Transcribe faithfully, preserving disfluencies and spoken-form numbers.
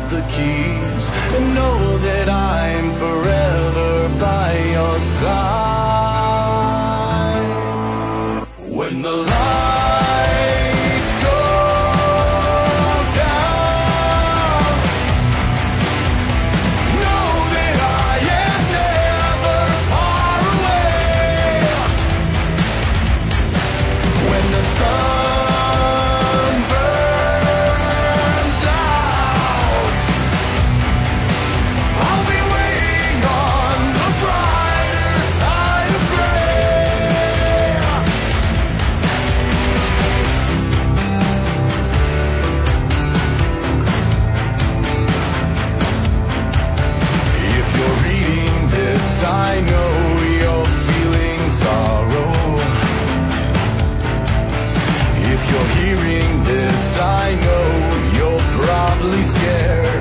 the keys, and know that I'm forever by your side. When the lights go down, know that I am never far away. When the sun burns out, I'll be waiting on the brighter side of gray. If you're reading this, I know you're feeling sorrow. If you're hearing this, I know you're probably scared.